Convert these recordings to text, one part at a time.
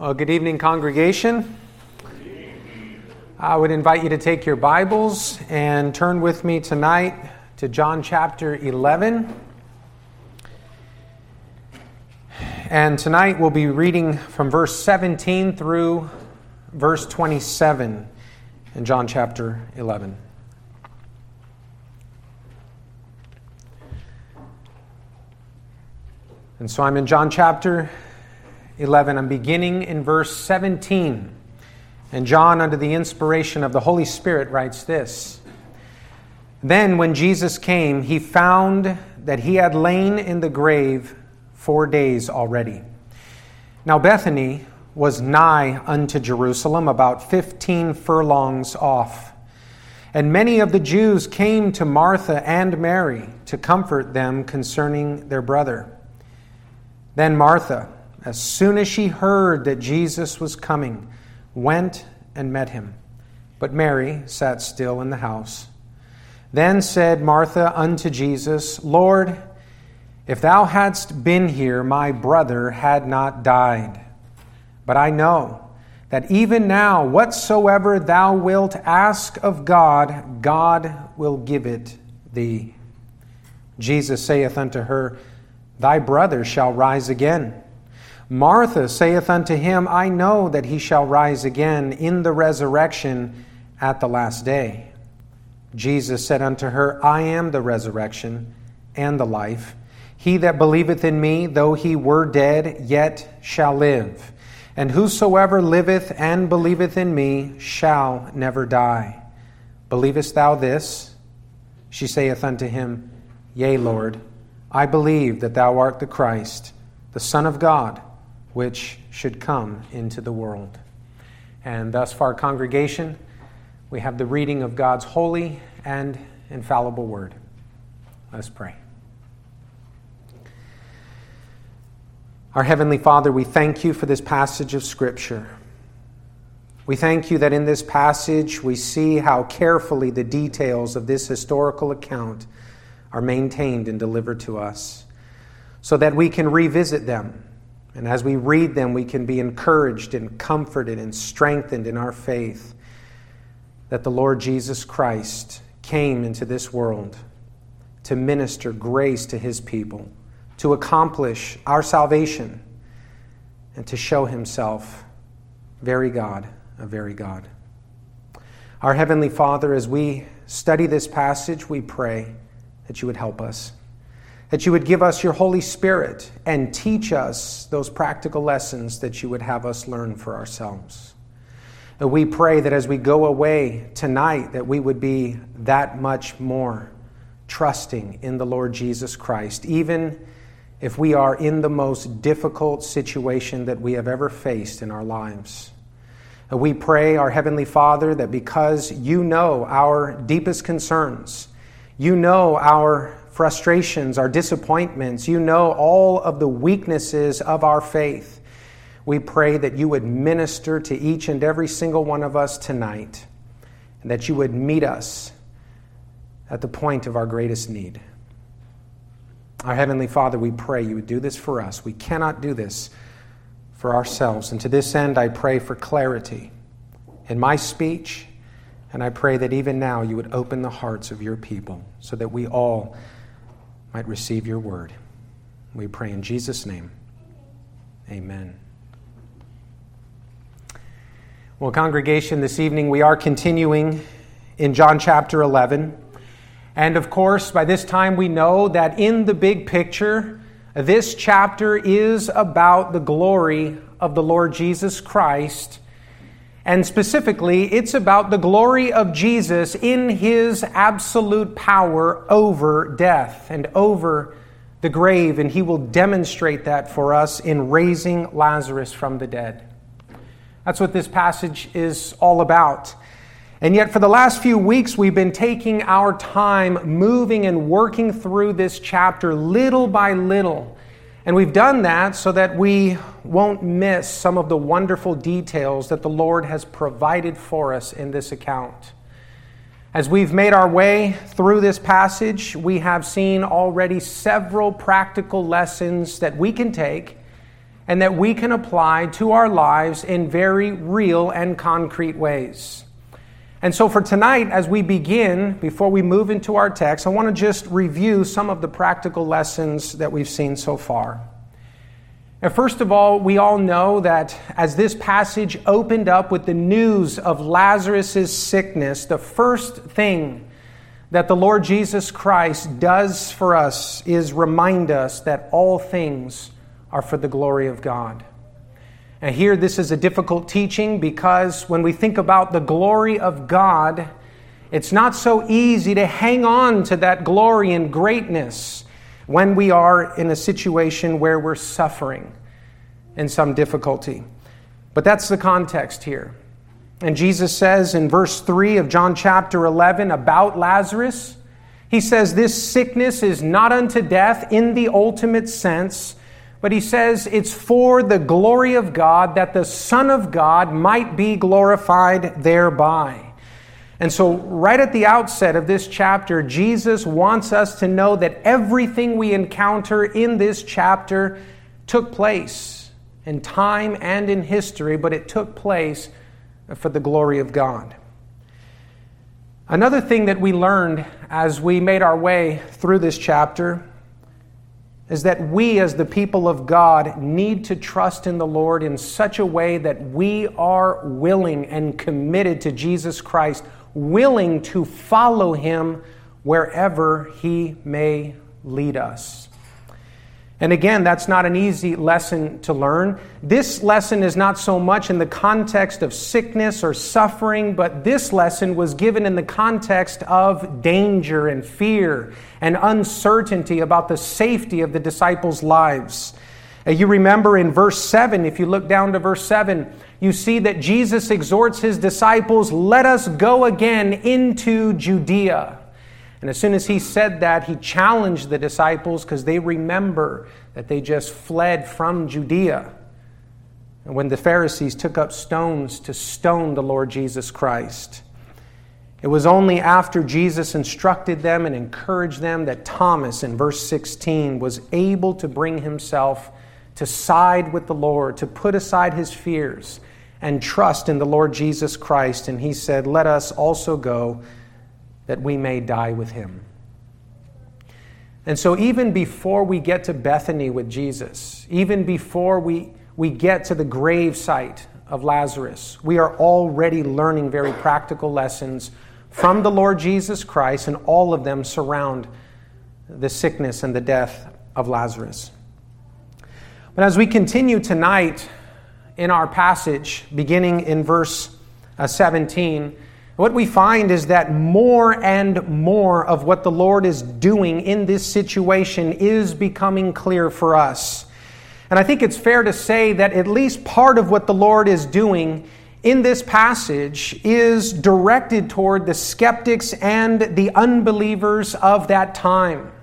Well, good evening, congregation. I would invite you to take your Bibles and turn with me tonight to John chapter 11. And tonight we'll be reading from verse 17 through verse 27 in John chapter 11. And so I'm in John chapter 11. I'm beginning in verse 17. And John, under the inspiration of the Holy Spirit, writes this. Then when Jesus came, he found that he had lain in the grave 4 days already. Now Bethany was nigh unto Jerusalem, about 15 furlongs off. And many of the Jews came to Martha and Mary to comfort them concerning their brother. Then Martha, as soon as she heard that Jesus was coming, went and met him. But Mary sat still in the house. Then said Martha unto Jesus, Lord, if thou hadst been here, my brother had not died. But I know that even now, whatsoever thou wilt ask of God, God will give it thee. Jesus saith unto her, Thy brother shall rise again. Martha saith unto him, I know that he shall rise again in the resurrection at the last day. Jesus said unto her, I am the resurrection and the life. He that believeth in me, though he were dead, yet shall live. And whosoever liveth and believeth in me shall never die. Believest thou this? She saith unto him, Yea, Lord, I believe that thou art the Christ, the Son of God, which should come into the world. And thus far, congregation, we have the reading of God's holy and infallible word. Let us pray. Our Heavenly Father, we thank you for this passage of Scripture. We thank you that in this passage we see how carefully the details of this historical account are maintained and delivered to us, so that we can revisit them. And as we read them, we can be encouraged and comforted and strengthened in our faith that the Lord Jesus Christ came into this world to minister grace to his people, to accomplish our salvation, and to show himself very God, a very God. Our Heavenly Father, as we study this passage, we pray that you would help us, that you would give us your Holy Spirit and teach us those practical lessons that you would have us learn for ourselves. And we pray that as we go away tonight, that we would be that much more trusting in the Lord Jesus Christ, even if we are in the most difficult situation that we have ever faced in our lives. And we pray, our Heavenly Father, that because you know our deepest concerns, you know our frustrations, our disappointments, you know all of the weaknesses of our faith, we pray that you would minister to each and every single one of us tonight, and that you would meet us at the point of our greatest need. Our Heavenly Father, we pray you would do this for us. We cannot do this for ourselves. And to this end, I pray for clarity in my speech, and I pray that even now you would open the hearts of your people so that we all might receive your word. We pray in Jesus' name. Amen. Well, congregation, this evening we are continuing in John chapter 11. And of course, by this time we know that in the big picture, this chapter is about the glory of the Lord Jesus Christ. And specifically, it's about the glory of Jesus in his absolute power over death and over the grave. And he will demonstrate that for us in raising Lazarus from the dead. That's what this passage is all about. And yet for the last few weeks, we've been taking our time moving and working through this chapter little by little. And we've done that so that we won't miss some of the wonderful details that the Lord has provided for us in this account. As we've made our way through this passage, we have seen already several practical lessons that we can take and that we can apply to our lives in very real and concrete ways. And so for tonight, as we begin, before we move into our text, I want to just review some of the practical lessons that we've seen so far. And first of all, we all know that as this passage opened up with the news of Lazarus' sickness, the first thing that the Lord Jesus Christ does for us is remind us that all things are for the glory of God. And here this is a difficult teaching because when we think about the glory of God, it's not so easy to hang on to that glory and greatness when we are in a situation where we're suffering in some difficulty. But that's the context here. And Jesus says in verse 3 of John chapter 11 about Lazarus, he says, "This sickness is not unto death in the ultimate sense, but he says it's for the glory of God, that the Son of God might be glorified thereby." And so right at the outset of this chapter, Jesus wants us to know that everything we encounter in this chapter took place in time and in history, but it took place for the glory of God. Another thing that we learned as we made our way through this chapter is that we as the people of God need to trust in the Lord in such a way that we are willing and committed to Jesus Christ, willing to follow Him wherever He may lead us. And again, that's not an easy lesson to learn. This lesson is not so much in the context of sickness or suffering, but this lesson was given in the context of danger and fear and uncertainty about the safety of the disciples' lives. You remember in verse 7, if you look down to verse 7, you see that Jesus exhorts His disciples, "Let us go again into Judea." And as soon as He said that, He challenged the disciples because they remember that they just fled from Judea. And when the Pharisees took up stones to stone the Lord Jesus Christ, it was only after Jesus instructed them and encouraged them that Thomas, in verse 16, was able to bring himself to side with the Lord, to put aside his fears and trust in the Lord Jesus Christ. And he said, "Let us also go, that we may die with Him." And so even before we get to Bethany with Jesus, even before we get to the grave site of Lazarus, we are already learning very practical lessons from the Lord Jesus Christ, and all of them surround the sickness and the death of Lazarus. But as we continue tonight in our passage, beginning in verse 17, what we find is that more and more of what the Lord is doing in this situation is becoming clear for us. And I think it's fair to say that at least part of what the Lord is doing in this passage is directed toward the skeptics and the unbelievers of that time.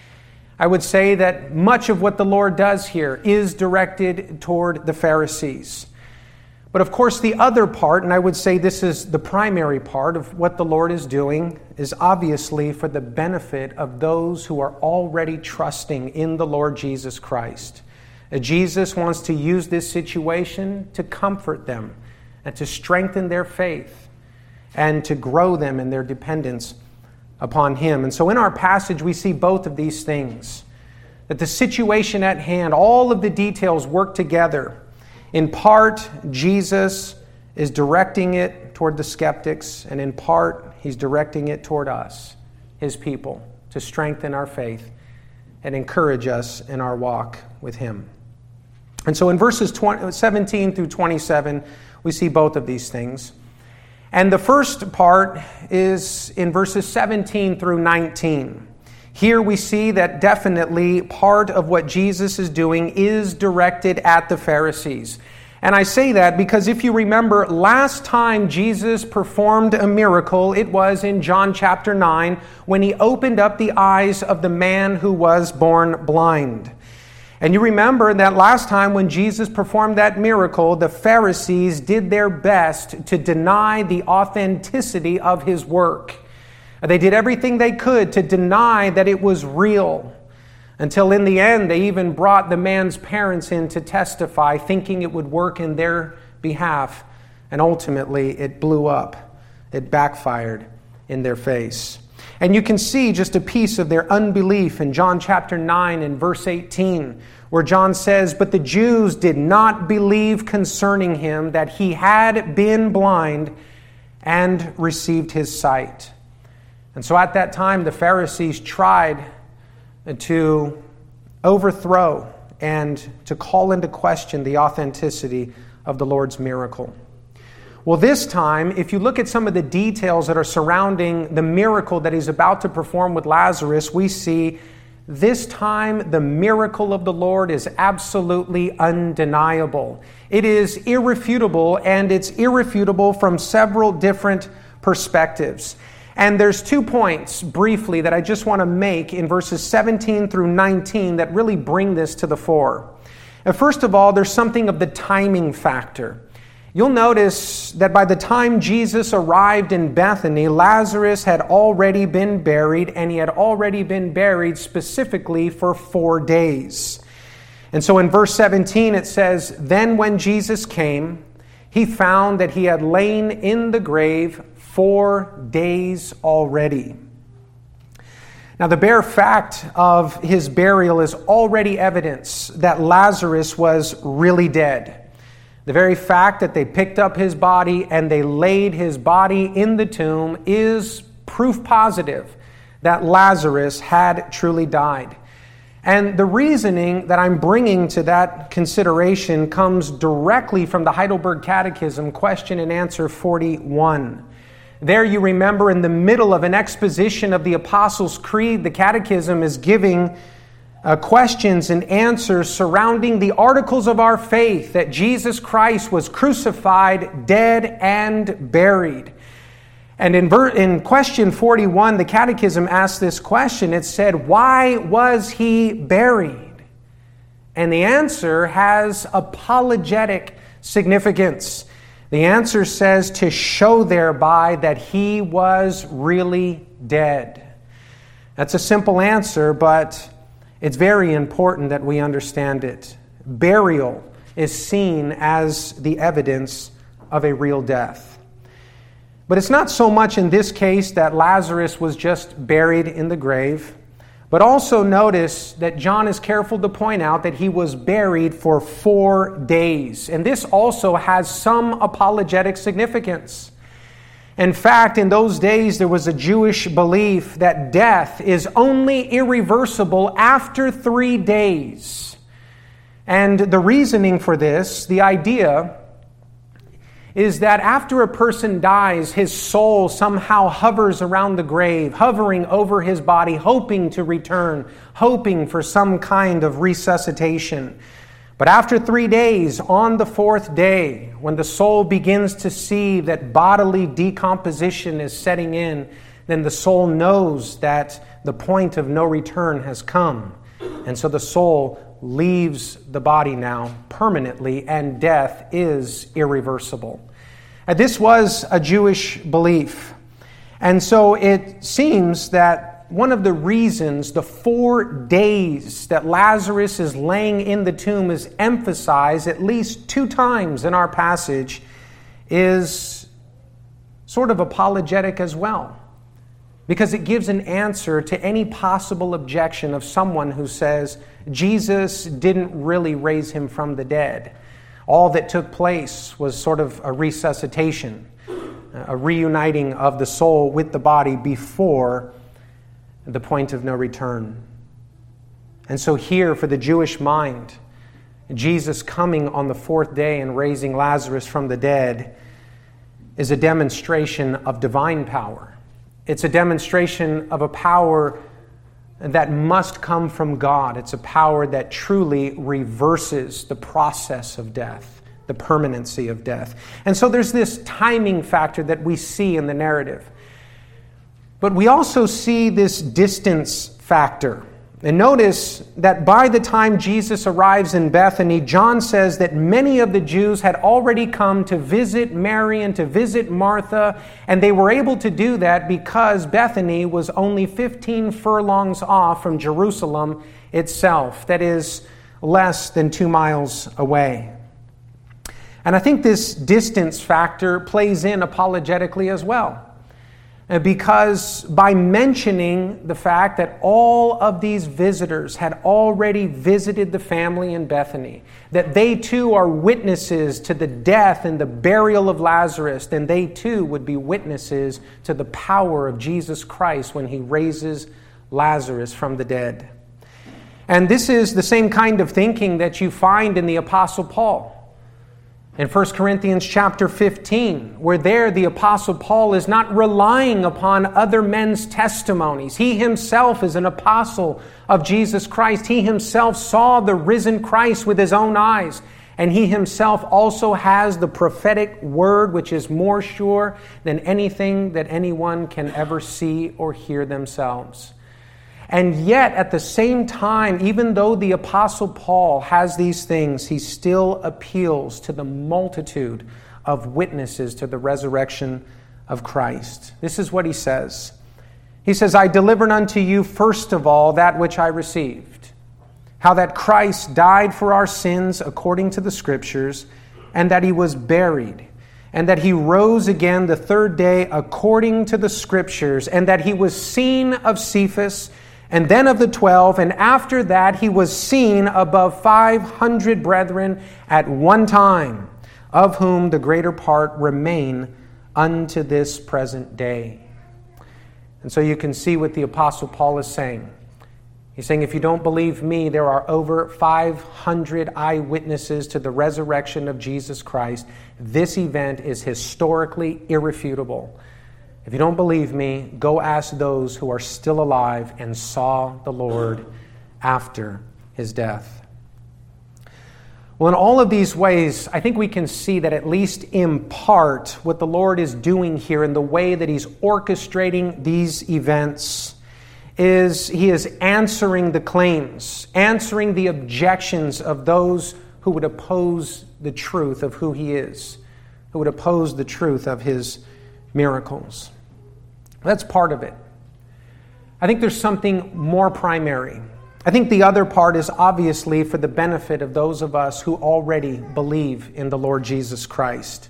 I would say that much of what the Lord does here is directed toward the Pharisees. But of course, the other part, and I would say this is the primary part of what the Lord is doing, is obviously for the benefit of those who are already trusting in the Lord Jesus Christ. Jesus wants to use this situation to comfort them and to strengthen their faith and to grow them in their dependence upon Him. And so in our passage, we see both of these things. That the situation at hand, all of the details work together. In part, Jesus is directing it toward the skeptics, and in part, He's directing it toward us, His people, to strengthen our faith and encourage us in our walk with Him. And so in verses 17 through 27, we see both of these things. And the first part is in verses 17 through 19. Here we see that definitely part of what Jesus is doing is directed at the Pharisees. And I say that because if you remember, last time Jesus performed a miracle, it was in John chapter 9 when He opened up the eyes of the man who was born blind. And you remember that last time when Jesus performed that miracle, the Pharisees did their best to deny the authenticity of His work. They did everything they could to deny that it was real. until in the end they even brought the man's parents in to testify, thinking it would work in their behalf. And ultimately it blew up. It backfired in their face. And you can see just a piece of their unbelief in John chapter 9 and verse 18, where John says, "But the Jews did not believe concerning him that he had been blind and received his sight." And so at that time, the Pharisees tried to overthrow and to call into question the authenticity of the Lord's miracle. Well, this time, if you look at some of the details that are surrounding the miracle that he's about to perform with Lazarus, we see this time the miracle of the Lord is absolutely undeniable. It is irrefutable, and it's irrefutable from several different perspectives. And there's 2 points, briefly, that I just want to make in verses 17 through 19 that really bring this to the fore. First of all, there's something of the timing factor. You'll notice that by the time Jesus arrived in Bethany, Lazarus had already been buried, and he had already been buried specifically for 4 days. And so in verse 17 it says, "Then when Jesus came, he found that he had lain in the grave 4 days already." Now, the bare fact of his burial is already evidence that Lazarus was really dead. The very fact that they picked up his body and they laid his body in the tomb is proof positive that Lazarus had truly died. And the reasoning that I'm bringing to that consideration comes directly from the Heidelberg Catechism, question and answer 41. There you remember, in the middle of an exposition of the Apostles' Creed, the Catechism is giving questions and answers surrounding the articles of our faith, that Jesus Christ was crucified, dead, and buried. And in question 41, the Catechism asked this question. It said, "Why was he buried?" And the answer has apologetic significance. The answer says, to show thereby that he was really dead. That's a simple answer, but it's very important that we understand it. Burial is seen as the evidence of a real death. But it's not so much in this case that Lazarus was just buried in the grave, but also notice that John is careful to point out that he was buried for 4 days. And this also has some apologetic significance. In fact, in those days, there was a Jewish belief that death is only irreversible after 3 days. And the reasoning for this, the idea, is that after a person dies, his soul somehow hovers around the grave, hovering over his body, hoping to return, hoping for some kind of resuscitation. But after 3 days, on the 4th day, when the soul begins to see that bodily decomposition is setting in, then the soul knows that the point of no return has come. And so the soul leaves the body now permanently, and death is irreversible. This was a Jewish belief. And so it seems that one of the reasons the 4 days that Lazarus is laying in the tomb is emphasized at least 2 times in our passage is sort of apologetic as well, because it gives an answer to any possible objection of someone who says Jesus didn't really raise him from the dead. All that took place was sort of a resuscitation, a reuniting of the soul with the body before the point of no return. And so here, for the Jewish mind, Jesus coming on the 4th day and raising Lazarus from the dead is a demonstration of divine power. It's a demonstration of a power that must come from God. It's a power that truly reverses the process of death, the permanency of death. And so there's this timing factor that we see in the narrative. But we also see this distance factor. And notice that by the time Jesus arrives in Bethany, John says that many of the Jews had already come to visit Mary and to visit Martha, and they were able to do that because Bethany was only 15 furlongs off from Jerusalem itself. That is less than 2 miles away. And I think this distance factor plays in apologetically as well. Because by mentioning the fact that all of these visitors had already visited the family in Bethany, that they too are witnesses to the death and the burial of Lazarus, then they too would be witnesses to the power of Jesus Christ when he raises Lazarus from the dead. And this is the same kind of thinking that you find in the Apostle Paul. In 1 Corinthians chapter 15, where there the Apostle Paul is not relying upon other men's testimonies. He himself is an apostle of Jesus Christ. He himself saw the risen Christ with his own eyes. And he himself also has the prophetic word, which is more sure than anything that anyone can ever see or hear themselves. And yet, at the same time, even though the Apostle Paul has these things, he still appeals to the multitude of witnesses to the resurrection of Christ. This is what he says. He says, I delivered unto you first of all that which I received, how that Christ died for our sins according to the Scriptures, and that he was buried, and that he rose again the third day according to the Scriptures, and that he was seen of Cephas, and then of the 12, and after that he was seen above 500 brethren at one time, of whom the greater part remain unto this present day. And so you can see what the Apostle Paul is saying. He's saying, if you don't believe me, there are over 500 eyewitnesses to the resurrection of Jesus Christ. This event is historically irrefutable. If you don't believe me, go ask those who are still alive and saw the Lord after his death. Well, in all of these ways, I think we can see that at least in part what the Lord is doing here in the way that he's orchestrating these events is he is answering the claims, answering the objections of those who would oppose the truth of who he is, who would oppose the truth of his miracles. That's part of it. I think there's something more primary. I think the other part is obviously for the benefit of those of us who already believe in the Lord Jesus Christ.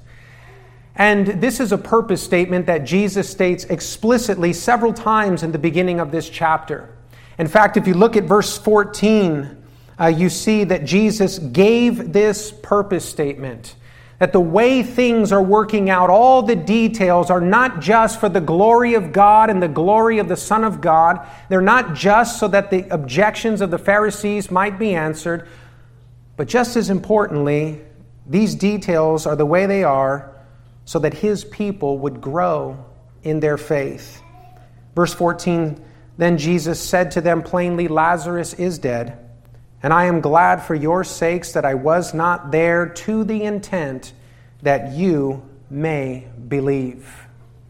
And this is a purpose statement that Jesus states explicitly several times in the beginning of this chapter. In fact, if you look at verse 14, you see that Jesus gave this purpose statement. That the way things are working out, all the details are not just for the glory of God and the glory of the Son of God. They're not just so that the objections of the Pharisees might be answered. But just as importantly, these details are the way they are so that his people would grow in their faith. Verse 14, then Jesus said to them plainly, Lazarus is dead. And I am glad for your sakes that I was not there, to the intent that you may believe.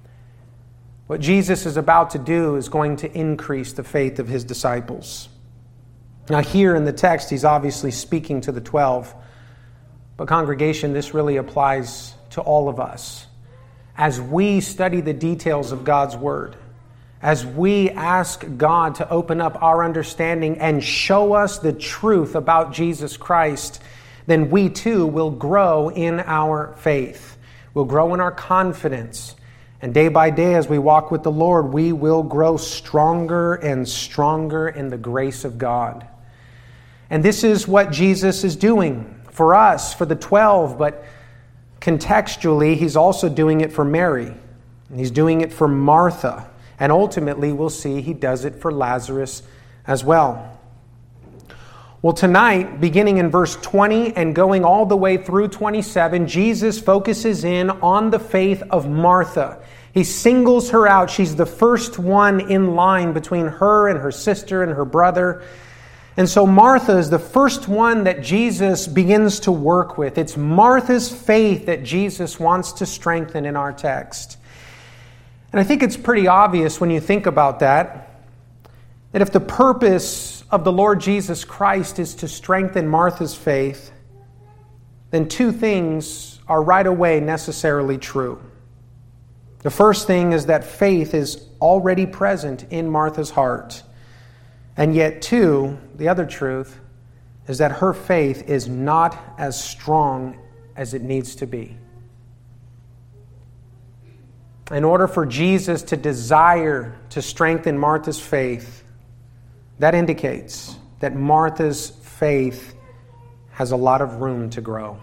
What Jesus is about to do is going to increase the faith of his disciples. Now here in the text, he's obviously speaking to the 12. But congregation, this really applies to all of us. As we study the details of God's Word, as we ask God to open up our understanding and show us the truth about Jesus Christ, then we too will grow in our faith. We'll grow in our confidence. And day by day as we walk with the Lord, we will grow stronger and stronger in the grace of God. And this is what Jesus is doing for us, for the 12, but contextually, he's also doing it for Mary. And he's doing it for Martha. And ultimately, we'll see he does it for Lazarus as well. Well, tonight, beginning in verse 20 and going all the way through 27, Jesus focuses in on the faith of Martha. He singles her out. She's the first one in line between her and her sister and her brother. And so Martha is the first one that Jesus begins to work with. It's Martha's faith that Jesus wants to strengthen in our text. And I think it's pretty obvious when you think about that that if the purpose of the Lord Jesus Christ is to strengthen Martha's faith, then two things are right away necessarily true. The first thing is that faith is already present in Martha's heart. And yet, two, the other truth is that her faith is not as strong as it needs to be. In order for Jesus to desire to strengthen Martha's faith, that indicates that Martha's faith has a lot of room to grow.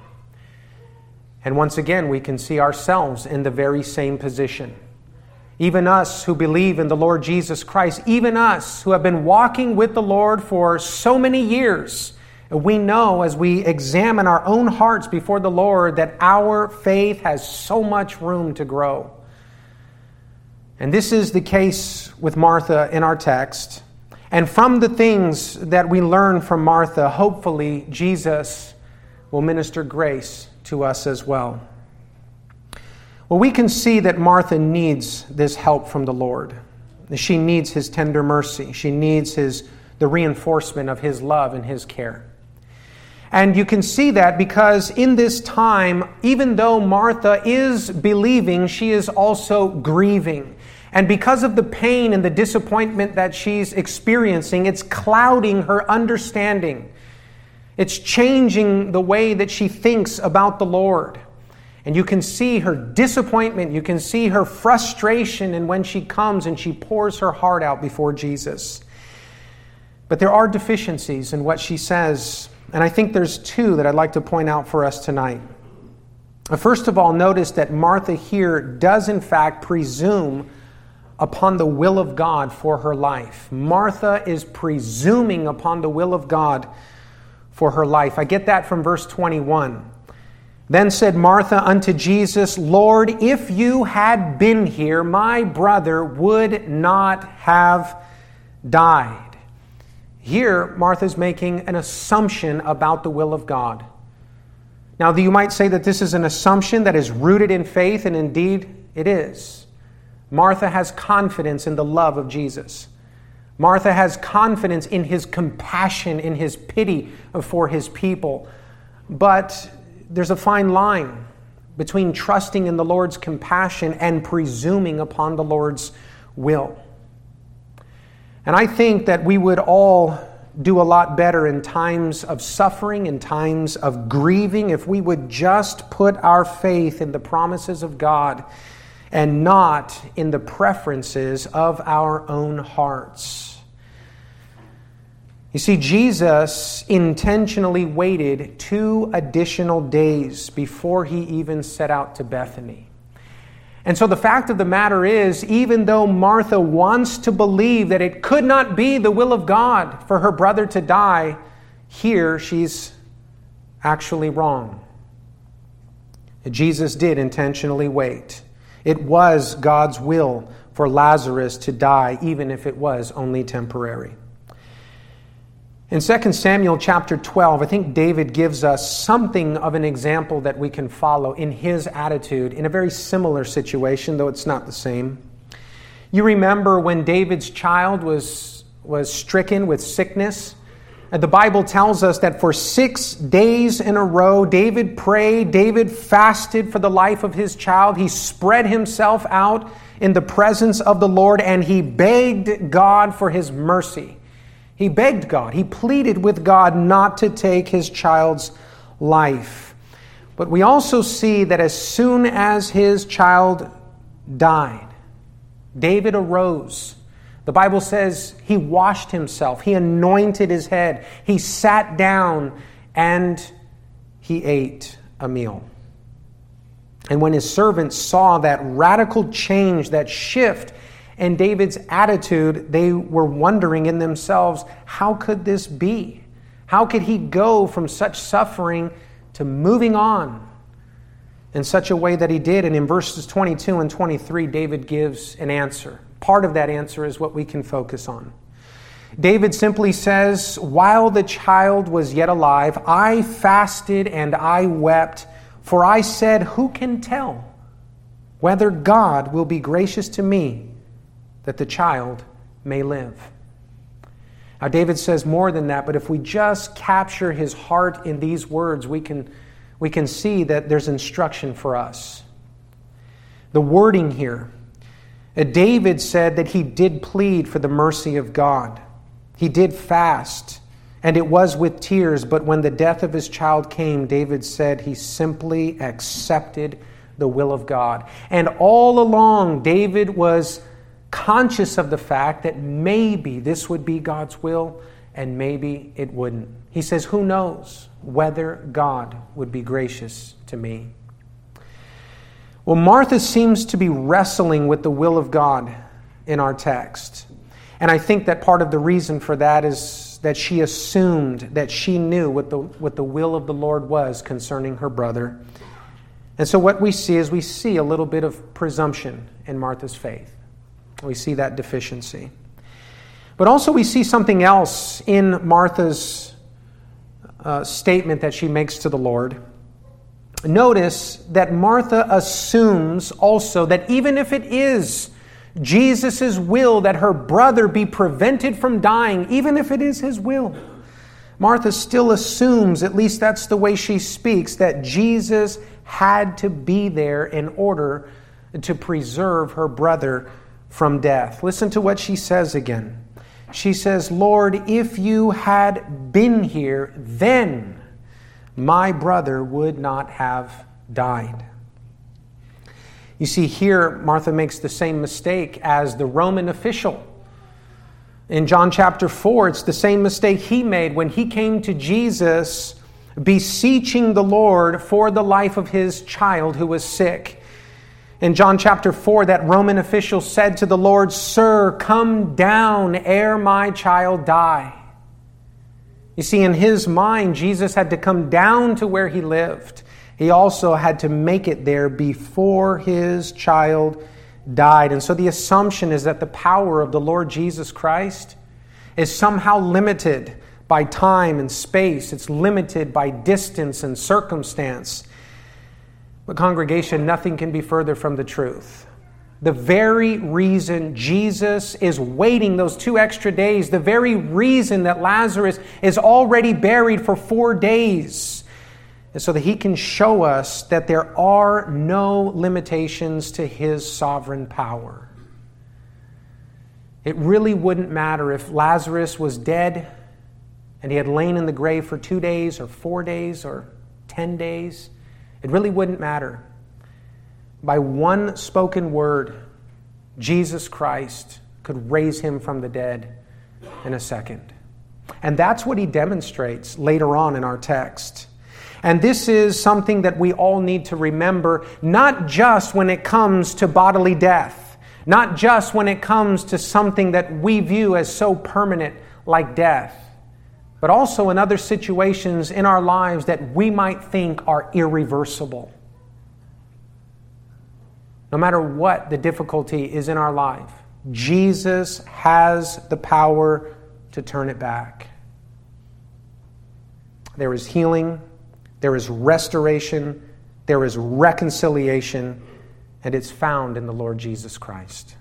And once again, we can see ourselves in the very same position. Even us who believe in the Lord Jesus Christ, even us who have been walking with the Lord for so many years, we know as we examine our own hearts before the Lord that our faith has so much room to grow. And this is the case with Martha in our text. And from the things that we learn from Martha, hopefully Jesus will minister grace to us as well. Well, we can see that Martha needs this help from the Lord. She needs His tender mercy. She needs the reinforcement of His love and His care. And you can see that because in this time, even though Martha is believing, she is also grieving. And because of the pain and the disappointment that she's experiencing, it's clouding her understanding. It's changing the way that she thinks about the Lord. And you can see her disappointment, you can see her frustration, and when she comes and she pours her heart out before Jesus. But there are deficiencies in what she says, and I think there's two that I'd like to point out for us tonight. First of all, notice that Martha here does in fact presume upon the will of God for her life. Martha is presuming upon the will of God for her life. I get that from verse 21. Then said Martha unto Jesus, Lord, if you had been here, my brother would not have died. Here, Martha's making an assumption about the will of God. Now, you might say that this is an assumption that is rooted in faith, and indeed it is. Martha has confidence in the love of Jesus. Martha has confidence in His compassion, in His pity for His people. But there's a fine line between trusting in the Lord's compassion and presuming upon the Lord's will. And I think that we would all do a lot better in times of suffering, in times of grieving, if we would just put our faith in the promises of God and not in the preferences of our own hearts. You see, Jesus intentionally waited 2 additional days before He even set out to Bethany. And so the fact of the matter is, even though Martha wants to believe that it could not be the will of God for her brother to die, here she's actually wrong. Jesus did intentionally wait. It was God's will for Lazarus to die, even if it was only temporary. In 2 Samuel chapter 12, I think David gives us something of an example that we can follow in his attitude in a very similar situation, though it's not the same. You remember when David's child was stricken with sickness? The Bible tells us that for 6 days in a row, David prayed, David fasted for the life of his child. He spread himself out in the presence of the Lord, and he begged God for His mercy. He begged God. He pleaded with God not to take his child's life. But we also see that as soon as his child died, David arose. The Bible says he washed himself. He anointed his head. He sat down and he ate a meal. And when his servants saw that radical change, that shift in David's attitude, they were wondering in themselves, how could this be? How could he go from such suffering to moving on in such a way that he did? And in verses 22 and 23, David gives an answer. Part of that answer is what we can focus on. David simply says, while the child was yet alive, I fasted and I wept, for I said, who can tell whether God will be gracious to me that the child may live? David says more than that, but if we just capture his heart in these words, we can see that there's instruction for us. The wording here, David said that he did plead for the mercy of God. He did fast, and it was with tears, but when the death of his child came, David said he simply accepted the will of God. And all along, David was conscious of the fact that maybe this would be God's will and maybe it wouldn't. He says, who knows whether God would be gracious to me? Well, Martha seems to be wrestling with the will of God in our text. And I think that part of the reason for that is that she assumed that she knew what the will of the Lord was concerning her brother. And so what we see is we see a little bit of presumption in Martha's faith. We see that deficiency. But also we see something else in Martha's statement that she makes to the Lord. Notice that Martha assumes also that even if it is Jesus' will that her brother be prevented from dying, even if it is his will, Martha still assumes, at least that's the way she speaks, that Jesus had to be there in order to preserve her brother from death. Listen to what she says again. She says, Lord, if you had been here, then my brother would not have died. You see, here Martha makes the same mistake as the Roman official. In John chapter 4, it's the same mistake he made when he came to Jesus beseeching the Lord for the life of his child who was sick. In John chapter 4, that Roman official said to the Lord, Sir, come down ere my child die. You see, in his mind, Jesus had to come down to where he lived. He also had to make it there before his child died. And so the assumption is that the power of the Lord Jesus Christ is somehow limited by time and space. It's limited by distance and circumstance. But congregation, nothing can be further from the truth. The very reason Jesus is waiting those 2 extra days, the very reason that Lazarus is already buried for 4 days, is so that he can show us that there are no limitations to his sovereign power. It really wouldn't matter if Lazarus was dead and he had lain in the grave for 2 days or 4 days or 10 days. It really wouldn't matter. By one spoken word, Jesus Christ could raise him from the dead in a second. And that's what he demonstrates later on in our text. And this is something that we all need to remember, not just when it comes to bodily death, not just when it comes to something that we view as so permanent like death, but also in other situations in our lives that we might think are irreversible. No matter what the difficulty is in our life, Jesus has the power to turn it back. There is healing, there is restoration, there is reconciliation, and it's found in the Lord Jesus Christ.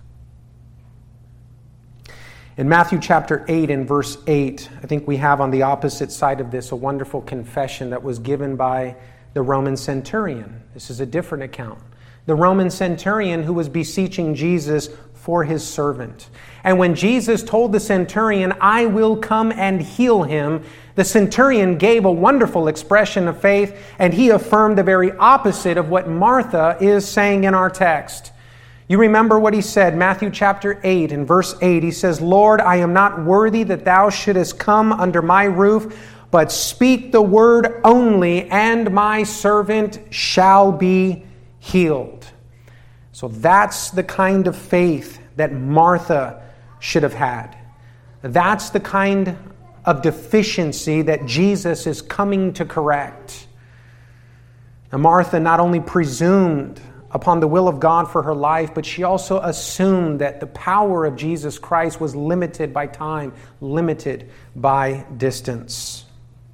In Matthew chapter 8 and verse 8, I think we have on the opposite side of this a wonderful confession that was given by the Roman centurion. This is a different account. The Roman centurion who was beseeching Jesus for his servant. And when Jesus told the centurion, I will come and heal him, the centurion gave a wonderful expression of faith, and he affirmed the very opposite of what Martha is saying in our text. You remember what he said, Matthew chapter 8 and verse 8. He says, Lord, I am not worthy that thou shouldest come under my roof, but speak the word only, and my servant shall be healed. So that's the kind of faith that Martha should have had. That's the kind of deficiency that Jesus is coming to correct. Now, Martha not only presumed upon the will of God for her life, but she also assumed that the power of Jesus Christ was limited by time, limited by distance.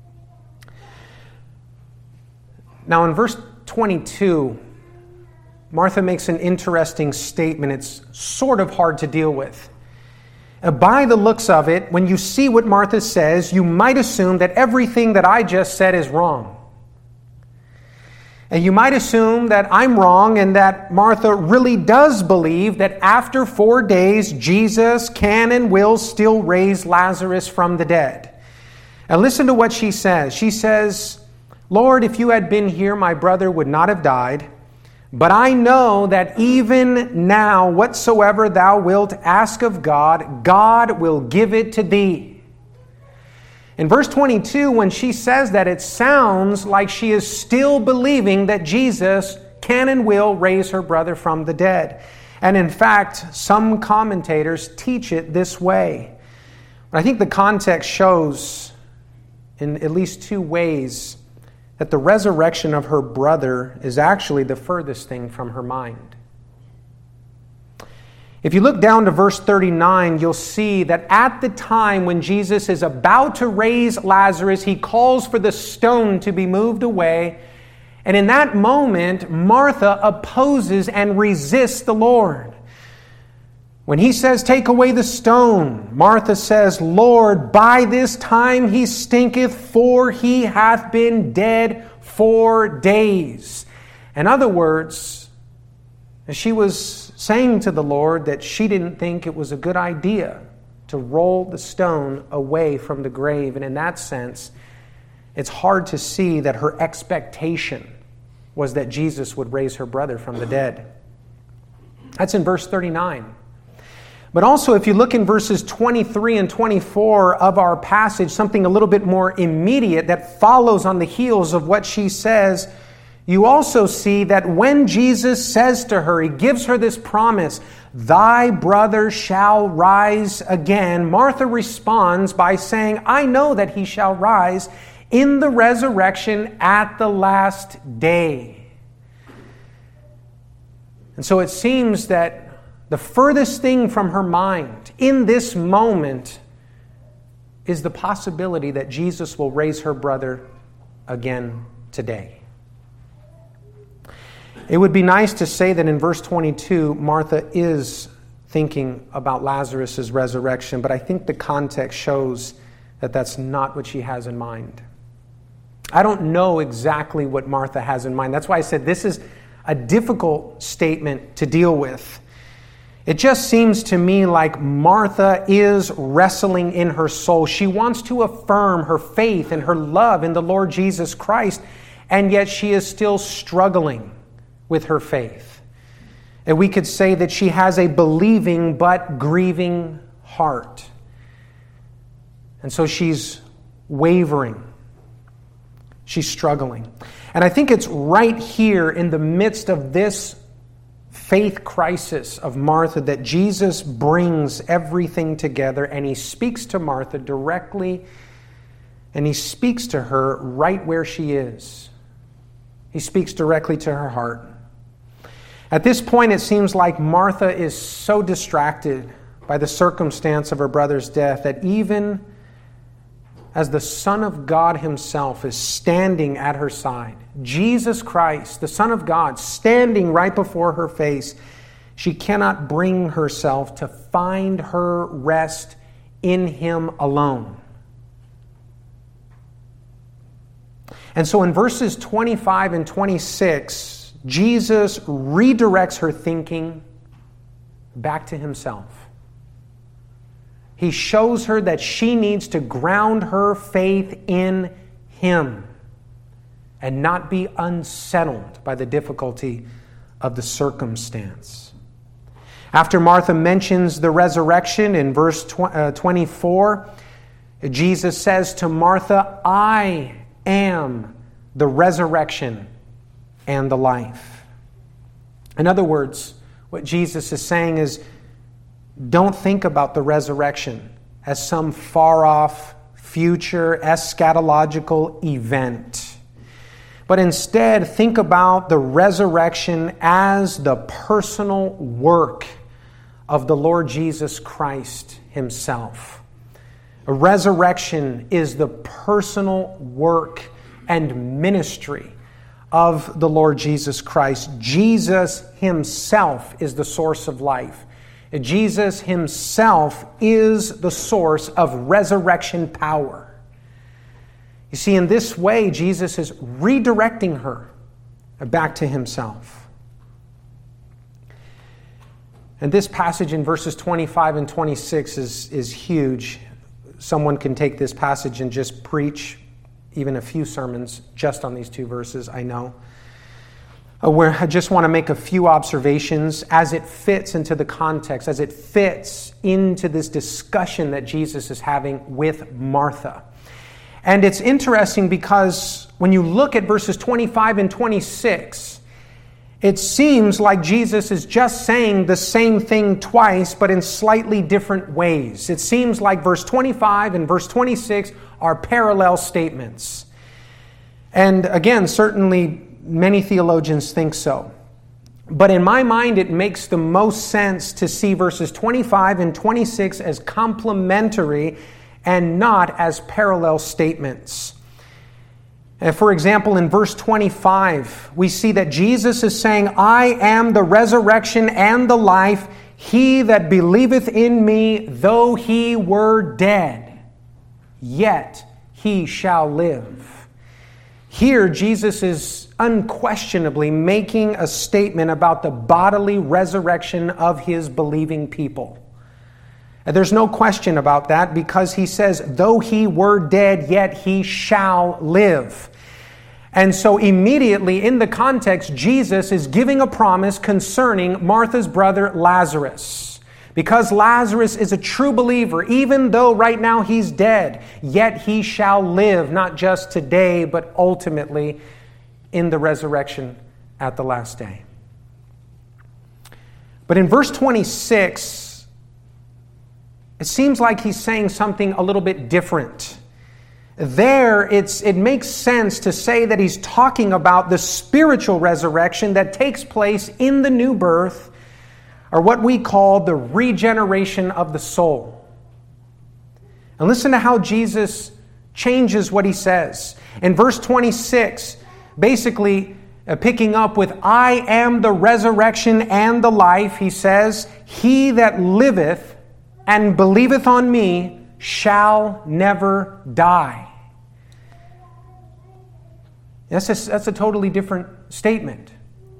Now in verse 22, Martha makes an interesting statement. It's sort of hard to deal with. By the looks of it, when you see what Martha says, you might assume that everything that I just said is wrong. And you might assume that I'm wrong and that Martha really does believe that after 4 days, Jesus can and will still raise Lazarus from the dead. And listen to what she says. She says, Lord, if you had been here, my brother would not have died. But I know that even now, whatsoever thou wilt ask of God, God will give it to thee. In verse 22, when she says that, it sounds like she is still believing that Jesus can and will raise her brother from the dead. And in fact, some commentators teach it this way. But I think the context shows in at least 2 ways that the resurrection of her brother is actually the furthest thing from her mind. If you look down to verse 39, you'll see that at the time when Jesus is about to raise Lazarus, he calls for the stone to be moved away. And in that moment, Martha opposes and resists the Lord. When he says, take away the stone, Martha says, Lord, by this time he stinketh, for he hath been dead 4 days. In other words, she was saying to the Lord that she didn't think it was a good idea to roll the stone away from the grave. And in that sense, it's hard to see that her expectation was that Jesus would raise her brother from the dead. That's in verse 39. But also, if you look in verses 23 and 24 of our passage, something a little bit more immediate that follows on the heels of what she says, you also see that when Jesus says to her, he gives her this promise, thy brother shall rise again. Martha responds by saying, I know that he shall rise in the resurrection at the last day. And so it seems that the furthest thing from her mind in this moment is the possibility that Jesus will raise her brother again today. It would be nice to say that in verse 22, Martha is thinking about Lazarus' resurrection, but I think the context shows that that's not what she has in mind. I don't know exactly what Martha has in mind. That's why I said this is a difficult statement to deal with. It just seems to me like Martha is wrestling in her soul. She wants to affirm her faith and her love in the Lord Jesus Christ, and yet she is still struggling with her faith. And we could say that she has a believing but grieving heart. And so she's wavering. She's struggling. And I think it's right here in the midst of this faith crisis of Martha that Jesus brings everything together, and he speaks to Martha directly, and he speaks to her right where she is. He speaks directly to her heart. At this point, it seems like Martha is so distracted by the circumstance of her brother's death that even as the Son of God himself is standing at her side, Jesus Christ, the Son of God, standing right before her face, she cannot bring herself to find her rest in him alone. And so in verses 25 and 26, Jesus redirects her thinking back to himself. He shows her that she needs to ground her faith in him and not be unsettled by the difficulty of the circumstance. After Martha mentions the resurrection in verse 24, Jesus says to Martha, I am the resurrection and the life. In other words, what Jesus is saying is, don't think about the resurrection as some far-off, future, eschatological event. But instead, think about the resurrection as the personal work of the Lord Jesus Christ himself. A resurrection is the personal work and ministry of the Lord Jesus Christ. Jesus himself is the source of life. Jesus himself is the source of resurrection power. You see, in this way, Jesus is redirecting her back to himself. And this passage in verses 25 and 26 is huge. Someone can take this passage and just preach even a few sermons just on these two verses, I know. Where I just want to make a few observations as it fits into the context, as it fits into this discussion that Jesus is having with Martha. And it's interesting because when you look at verses 25 and 26, it seems like Jesus is just saying the same thing twice, but in slightly different ways. It seems like verse 25 and verse 26 are parallel statements. And again, certainly many theologians think so. But in my mind, it makes the most sense to see verses 25 and 26 as complementary and not as parallel statements. For example, in verse 25, we see that Jesus is saying, I am the resurrection and the life. He that believeth in me, though he were dead, yet he shall live. Here, Jesus is unquestionably making a statement about the bodily resurrection of his believing people. And there's no question about that because he says, though he were dead, yet he shall live. And so immediately in the context, Jesus is giving a promise concerning Martha's brother Lazarus. Because Lazarus is a true believer, even though right now he's dead, yet he shall live, not just today, but ultimately in the resurrection at the last day. But in verse 26, it seems like he's saying something a little bit different. There, it makes sense to say that he's talking about the spiritual resurrection that takes place in the new birth, or what we call the regeneration of the soul. And listen to how Jesus changes what he says. In verse 26, basically picking up with, I am the resurrection and the life, he says, he that liveth and believeth on me shall never die. That's a totally different statement.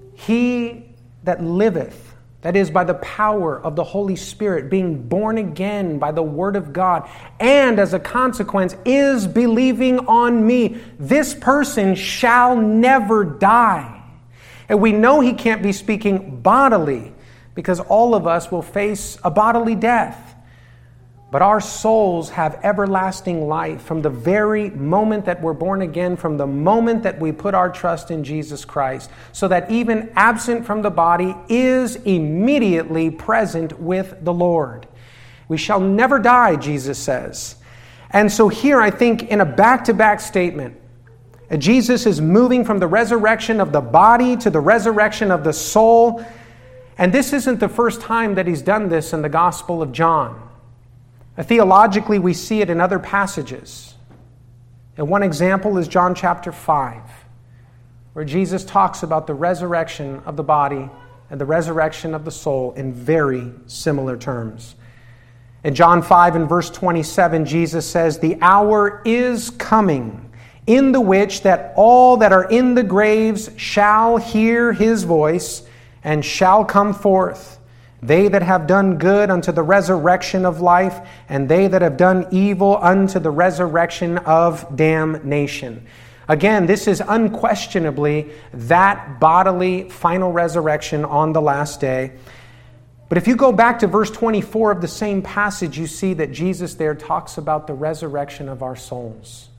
He that liveth, that is by the power of the Holy Spirit, being born again by the Word of God, and as a consequence is believing on me, this person shall never die. And we know he can't be speaking bodily because all of us will face a bodily death. But our souls have everlasting life from the very moment that we're born again, from the moment that we put our trust in Jesus Christ, so that even absent from the body is immediately present with the Lord. We shall never die, Jesus says. And so here, I think, in a back-to-back statement, Jesus is moving from the resurrection of the body to the resurrection of the soul. And this isn't the first time that he's done this in the Gospel of John. Theologically, we see it in other passages. And one example is John chapter 5, where Jesus talks about the resurrection of the body and the resurrection of the soul in very similar terms. In John 5 and verse 27, Jesus says, the hour is coming, in the which that all that are in the graves shall hear his voice and shall come forth. They that have done good unto the resurrection of life, and they that have done evil unto the resurrection of damnation. Again, this is unquestionably that bodily final resurrection on the last day. But if you go back to verse 24 of the same passage, you see that Jesus there talks about the resurrection of our souls.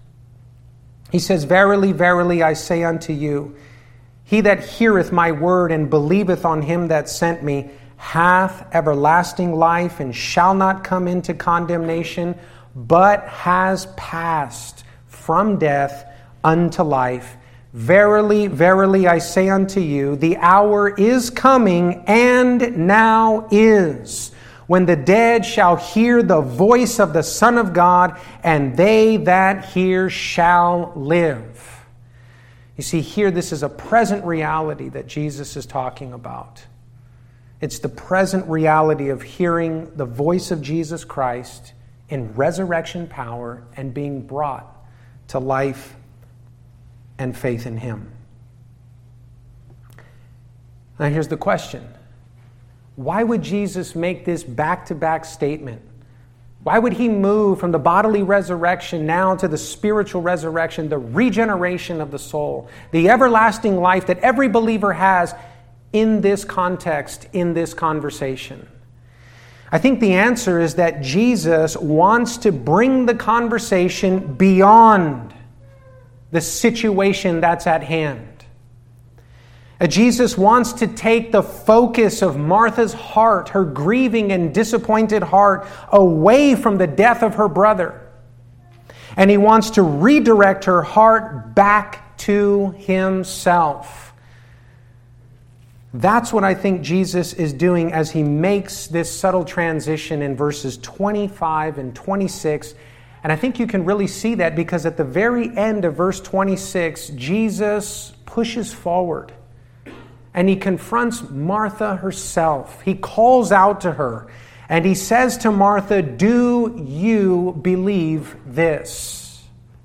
He says, verily, verily, I say unto you, he that heareth my word and believeth on him that sent me hath everlasting life and shall not come into condemnation, but has passed from death unto life. Verily, verily, I say unto you, the hour is coming, and now is, when the dead shall hear the voice of the Son of God, and they that hear shall live. You see, here this is a present reality that Jesus is talking about. It's the present reality of hearing the voice of Jesus Christ in resurrection power and being brought to life and faith in Him. Now here's the question. Why would Jesus make this back-to-back statement? Why would He move from the bodily resurrection now to the spiritual resurrection, the regeneration of the soul, the everlasting life that every believer has in this context, in this conversation? I think the answer is that Jesus wants to bring the conversation beyond the situation that's at hand. Jesus wants to take the focus of Martha's heart, her grieving and disappointed heart, away from the death of her brother. And He wants to redirect her heart back to Himself. That's what I think Jesus is doing as He makes this subtle transition in verses 25 and 26. And I think you can really see that because at the very end of verse 26, Jesus pushes forward. And He confronts Martha herself. He calls out to her and He says to Martha, "Do you believe this?"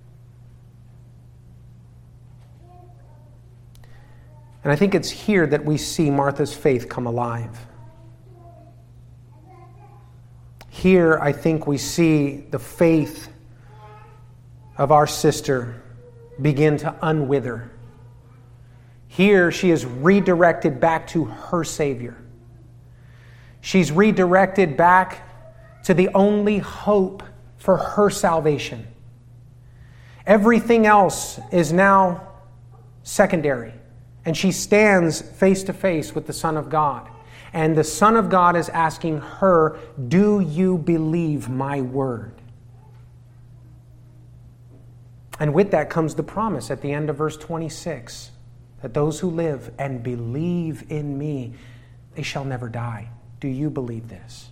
And I think it's here that we see Martha's faith come alive. Here, I think we see the faith of our sister begin to unwither. Here, she is redirected back to her Savior. She's redirected back to the only hope for her salvation. Everything else is now secondary. And she stands face to face with the Son of God. And the Son of God is asking her, "Do you believe my word?" And with that comes the promise at the end of verse 26. That those who live and believe in me, they shall never die. Do you believe this?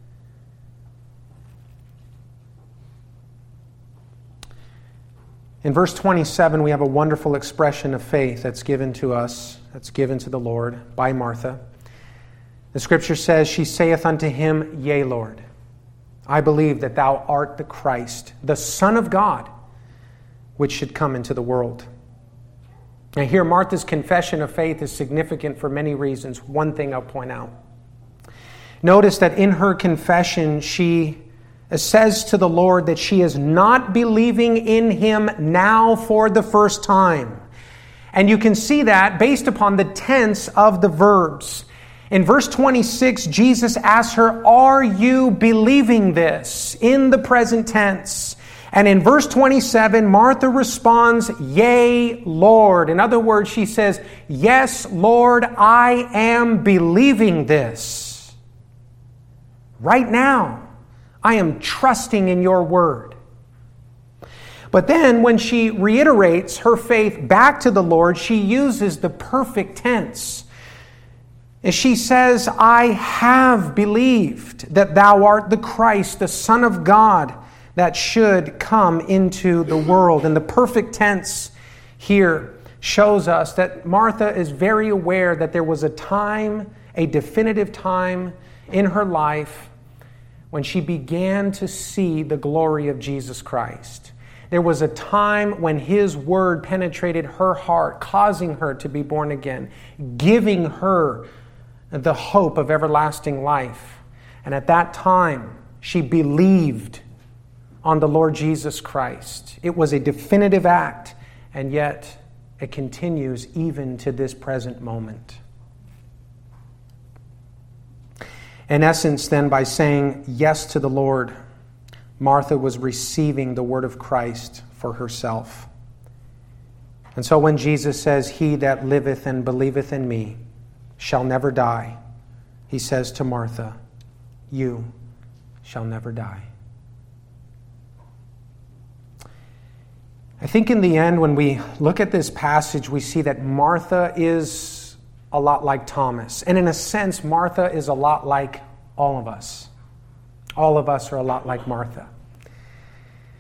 In verse 27, we have a wonderful expression of faith that's given to us, that's given to the Lord by Martha. The Scripture says, "She saith unto Him, Yea, Lord, I believe that Thou art the Christ, the Son of God, which should come into the world." Now here, Martha's confession of faith is significant for many reasons. One thing I'll point out. Notice that in her confession, she says to the Lord that she is not believing in Him now for the first time. And you can see that based upon the tense of the verbs. In verse 26, Jesus asks her, "Are you believing this?" in the present tense. And in verse 27, Martha responds, "Yea, Lord." In other words, she says, "Yes, Lord, I am believing this. Right now, I am trusting in your word." But then when she reiterates her faith back to the Lord, she uses the perfect tense. And she says, "I have believed that Thou art the Christ, the Son of God, that should come into the world." And the perfect tense here shows us that Martha is very aware that there was a time, a definitive time in her life when she began to see the glory of Jesus Christ. There was a time when His word penetrated her heart, causing her to be born again, giving her the hope of everlasting life. And at that time, she believed on the Lord Jesus Christ. It was a definitive act, and yet it continues even to this present moment. In essence, then, by saying yes to the Lord, Martha was receiving the word of Christ for herself. And so when Jesus says, "He that liveth and believeth in me shall never die," He says to Martha, "You shall never die." I think in the end, when we look at this passage, we see that Martha is a lot like Thomas. And in a sense, Martha is a lot like all of us. All of us are a lot like Martha.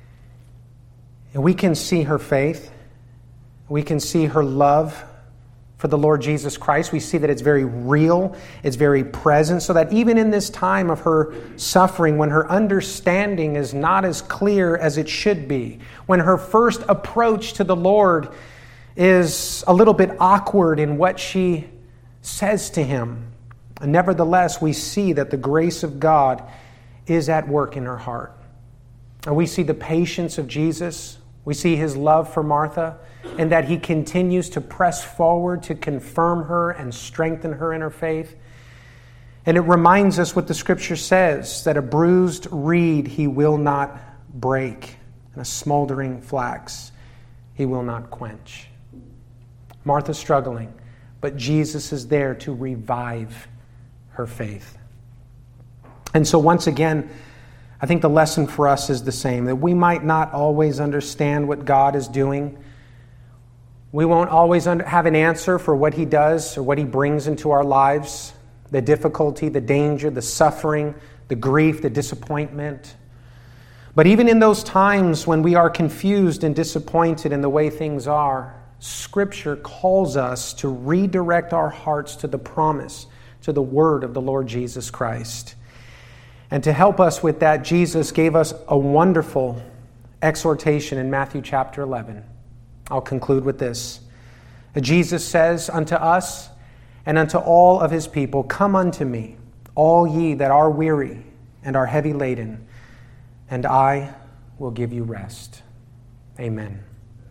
And we can see her faith. We can see her love for the Lord Jesus Christ. We see that it's very real, it's very present, so that even in this time of her suffering, when her understanding is not as clear as it should be, when her first approach to the Lord is a little bit awkward in what she says to him, nevertheless, we see that the grace of God is at work in her heart. And we see the patience of Jesus. We see his love for Martha, and that he continues to press forward to confirm her and strengthen her in her faith. And it reminds us what the Scripture says, that a bruised reed he will not break, and a smoldering flax he will not quench. Martha's struggling, but Jesus is there to revive her faith. And so once again, I think the lesson for us is the same, that we might not always understand what God is doing. We won't always have an answer for what he does or what he brings into our lives, the difficulty, the danger, the suffering, the grief, the disappointment. But even in those times when we are confused and disappointed in the way things are, Scripture calls us to redirect our hearts to the promise, to the word of the Lord Jesus Christ. And to help us with that, Jesus gave us a wonderful exhortation in Matthew chapter 11. I'll conclude with this. Jesus says unto us and unto all of his people, "Come unto me, all ye that are weary and are heavy laden, and I will give you rest." Amen.